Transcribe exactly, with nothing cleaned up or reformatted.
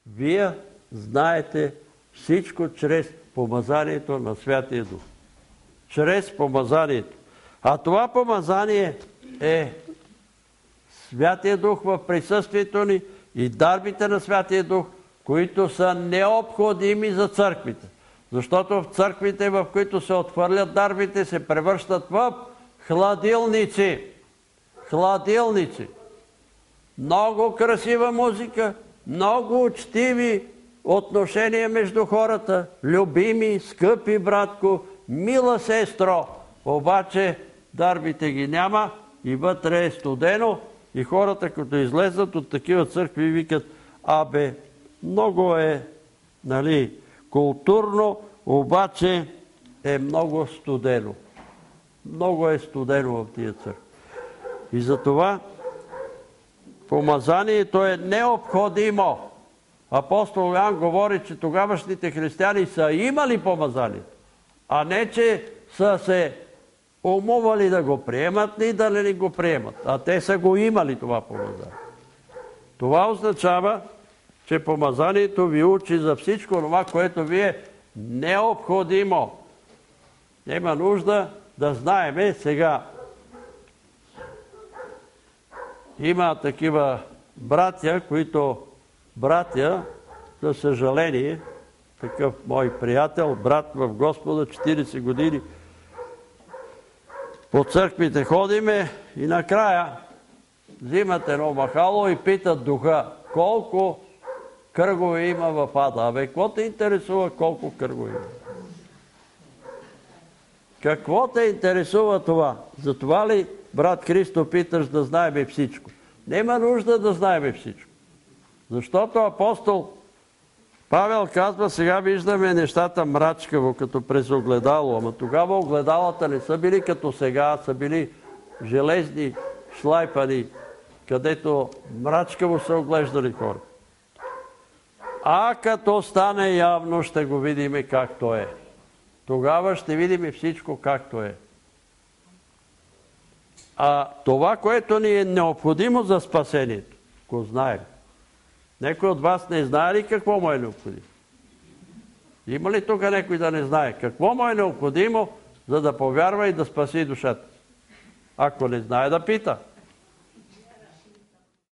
Вие знаете всичко чрез помазанието на Святия Дух. Чрез помазанието. А това помазание е Святия Дух в присъствието ни и дарбите на Святия Дух, които са необходими за църквите. Защото в църквите, в които се отхвърлят дарбите, се превръщат в хладилници. Хладилници. Много красива музика, много учтиви отношения между хората, любими, скъпи братко, мила сестро. Обаче дарбите ги няма и вътре е студено и хората, като излезат от такива църкви, викат: абе, много е, нали, културно, обаче е много студено. Много е студено в тия църкви. И затова помазанието е необходимо. Апостол Йоан говори, че тогавашните християни са имали помазанието, а не, че са се умували да го приемат и да не го приемат. А те са го имали това помазание. Това означава, че помазанието ви учи за всичко това, което ви е необходимо. Няма нужда да знаеме сега. Има такива братя, които братя, за съжаление, такъв мой приятел, брат в Господа, четирийсет години, по църквите ходиме и накрая взимат едно махало и питат духа: колко кръгове има в ада? Абе, какво те интересува колко кръгове има? Какво те интересува това? Затова ли, брат Христо, питаш да знаеме всичко? Нема нужда да знаеме всичко. Защото апостол Павел казва: сега виждаме нещата мрачкаво, като през огледало. Ама тогава огледалата не са били като сега, са били железни, шлайпани, където мрачкаво са оглеждали хора. А като стане явно, ще го видим както е. Тогава ще видим всичко както е. А това, което ни е необходимо за спасението, го знаем. Некой от вас не знае ли какво му е необходимо? Има ли тук някой да не знае какво му е необходимо, за да повярва и да спаси душата? Ако не знае, да пита.